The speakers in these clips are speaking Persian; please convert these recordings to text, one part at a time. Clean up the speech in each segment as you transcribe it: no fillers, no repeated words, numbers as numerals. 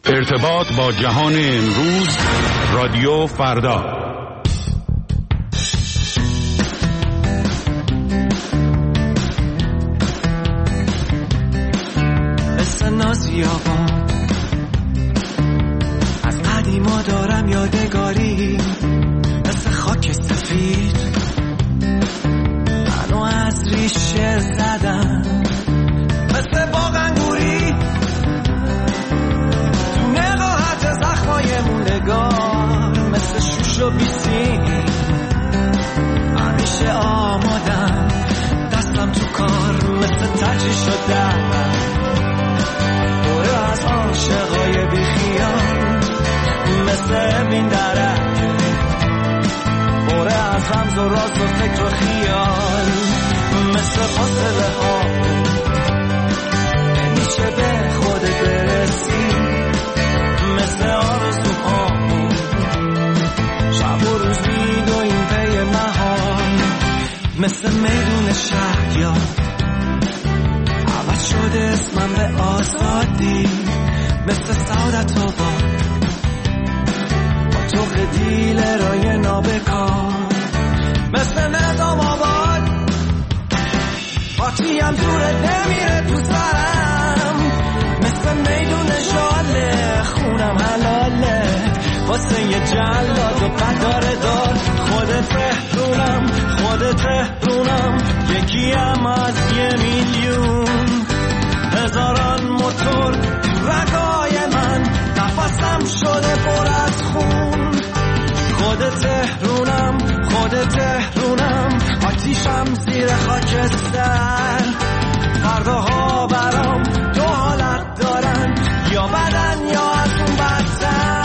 ارتباط با جهان امروز، رادیو فردا. مثل نازیابان از قدیما دارم یادگاری، مثل خاک سفید منو از ریشه زدم، مثل باغ انگوری تو نقاهت زخمای موندگار، مثل شوش و بیسی همیشه آمادم، دستم تو کار مثل ترجیح شدم، بره از عاشقای بیخیال مثل امین درک، بره از رمز و راز و فکر و خیال، مثل فاصله ها نمیشه به خودت برسی، مثل آرزوها شب و روز میدویم پی محال، مثل میدون شهریار عوض شده اسمم به آزادی، مثل سعادت آباد با تو دیل رای نابکار، مثل نظام آباد پاچیم دوره نمیره تو سرم، مثل میدون شاله خونم حلاله واسه یه جلاد و قداره دار، خودت تهرونم خودت تهرونم، یکیم از 1,000,000 هزاران موتور تو رگای من، نفسم شده پر از خون، خودت تهرونم خودت تهرونم، آتیشم زیر خاکستر، فرداها برام دو حالت دارن، یا بدن یا از اون بدتر.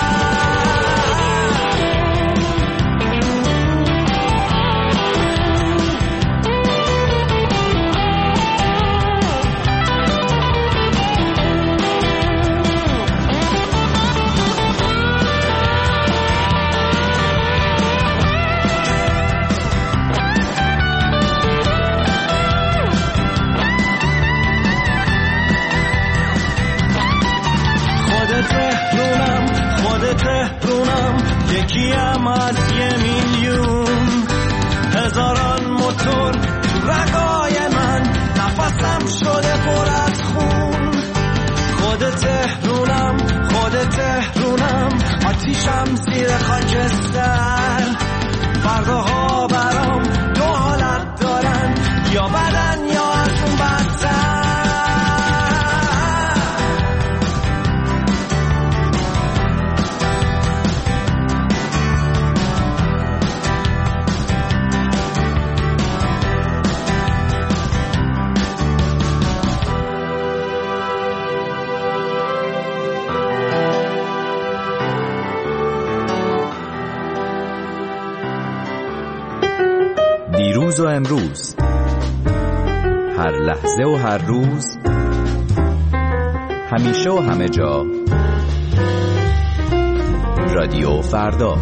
تهرونم یکیم از 1,000,000 هزاران موتور تو رگای من، نفسم شده پر از خون، خودت تهرونم خودت تهرونم، آتیشم زیر خاکستر، فرداها برام دو حالت دارن، یا بدن یا از اون بدتر. دیروز و امروز، هر لحظه و هر روز، همیشه و همه جا، رادیو فردا.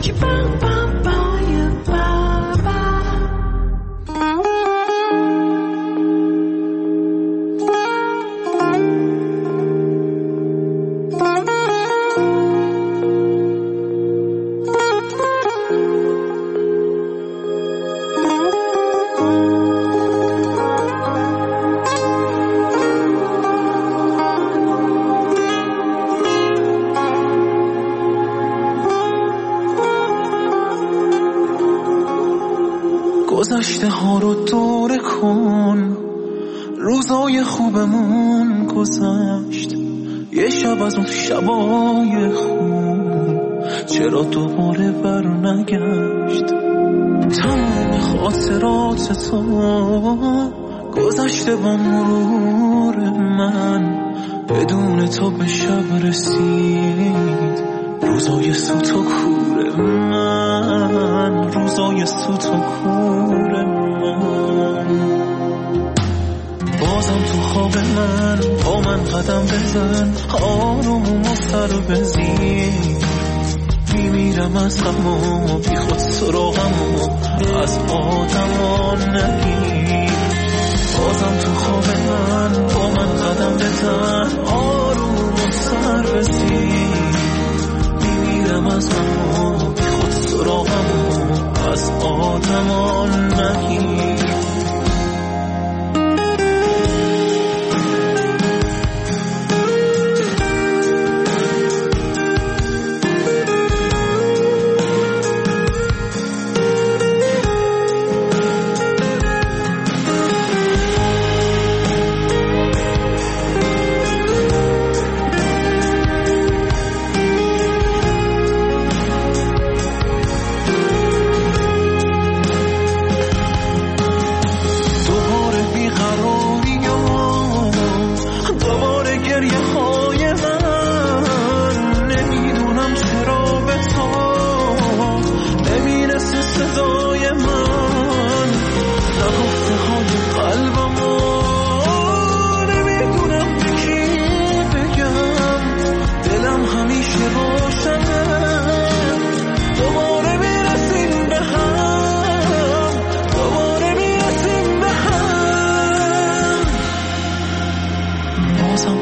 گذشته ها رو دوره کن، روزای خوبمون گذشت، یه شب از اون شبای خوب چرا دوباره بر نگشت، تمام خاطرات تو گذشته با مرور من، بدون تو به شب رسید روزای سوت و کور من، روزای سوت و کور من، بازم تو خواب من با من قدم بزن، آروم و سر بزیر، میمیرم از غم و بی خود سراغم و از آدمان نگیر، بازم تو خواب من با من قدم بزن، آروم و سر بزیر،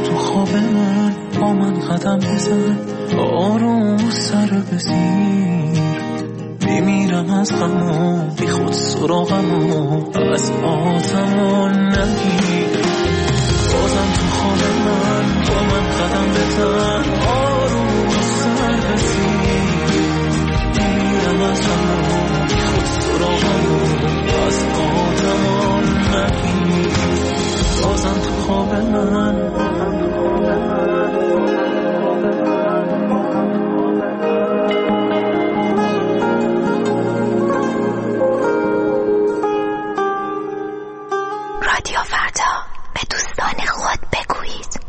تو خواب من با من قدم بزن آروم سر بزیر بمیرم از غم بی خود سراغم از آتمان نگیر بازم تو خواب من با من قدم بزن آروم سر بزیر بمیرم از غم بی خود سراغم از آتمان نگیر بازم تو خواب من رادیو فردا به دوستان خود بگویید.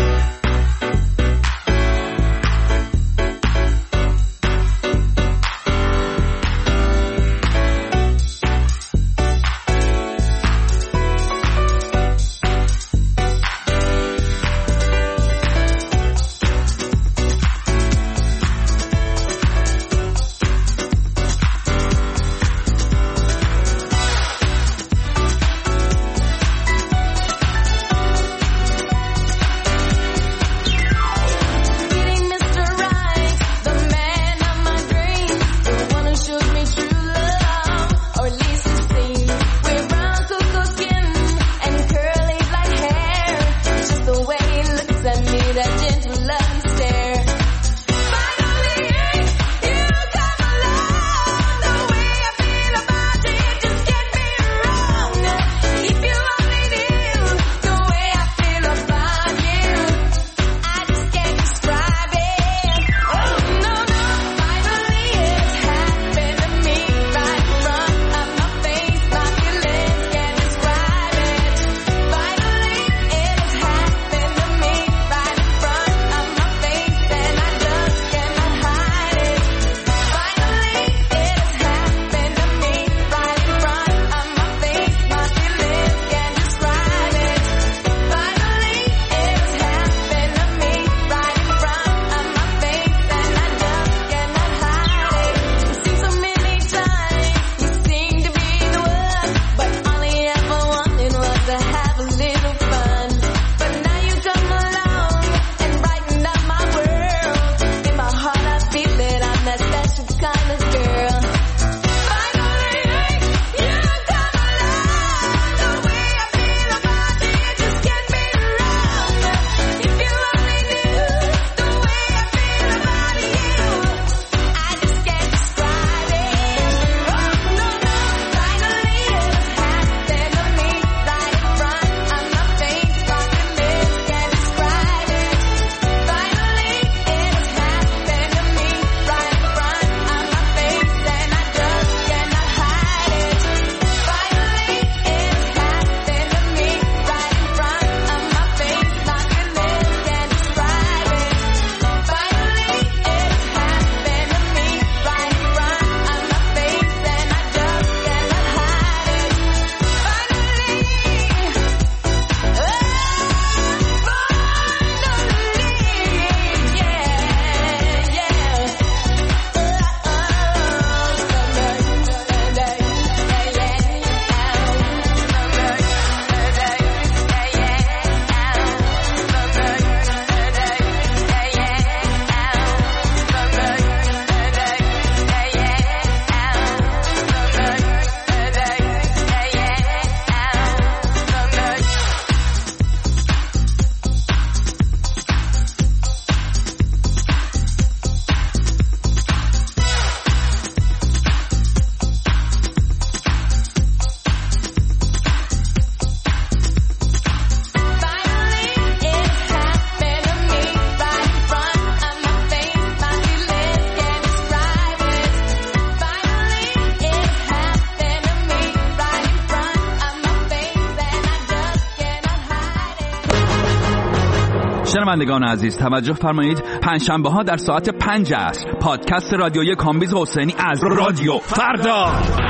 شنوندگان عزیز توجه فرمایید، پنجشنبه ها در ساعت 5 عصر پادکست رادیویی کامبیز حسینی از رادیو فردا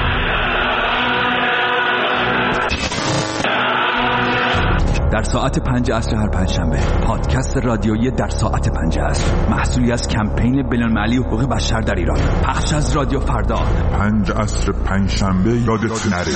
در ساعت 5 عصر هر پنجشنبه. پادکست رادیویی در ساعت 5 عصر محصولی از کمپین بین‌المللی حقوق بشر در ایران، پخش از رادیو فردا. 5 عصر پنجشنبه یادتون نره.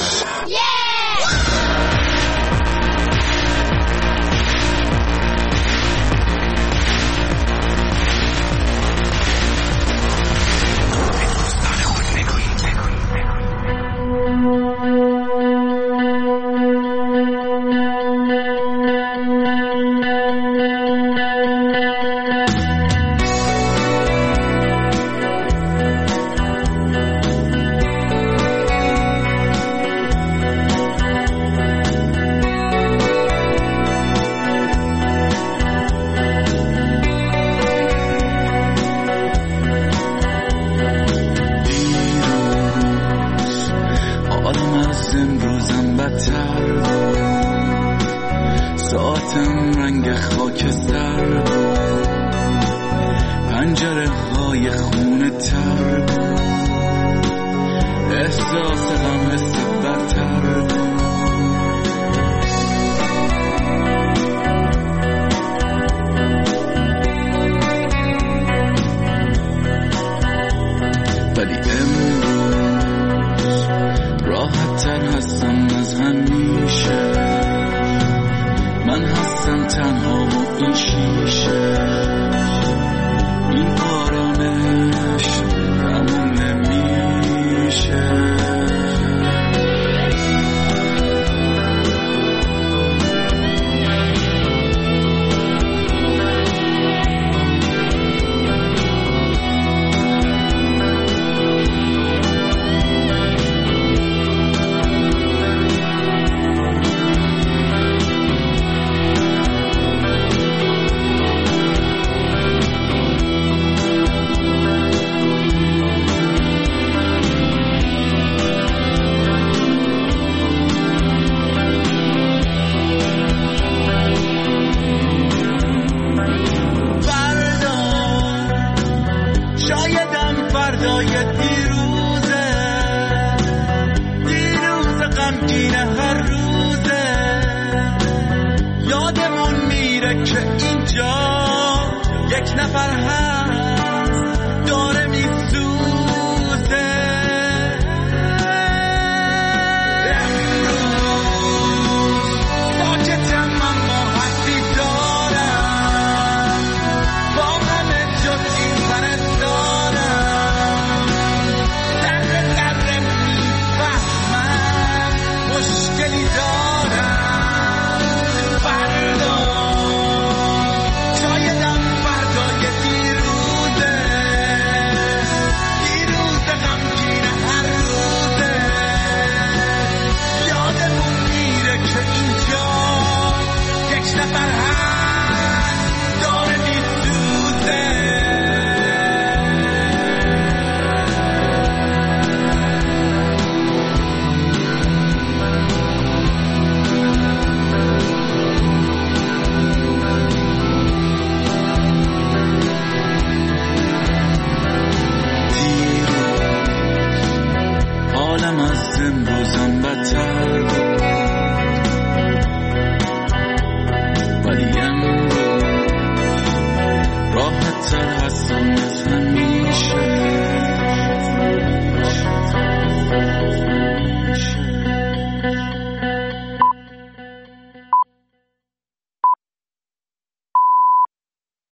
یک نفر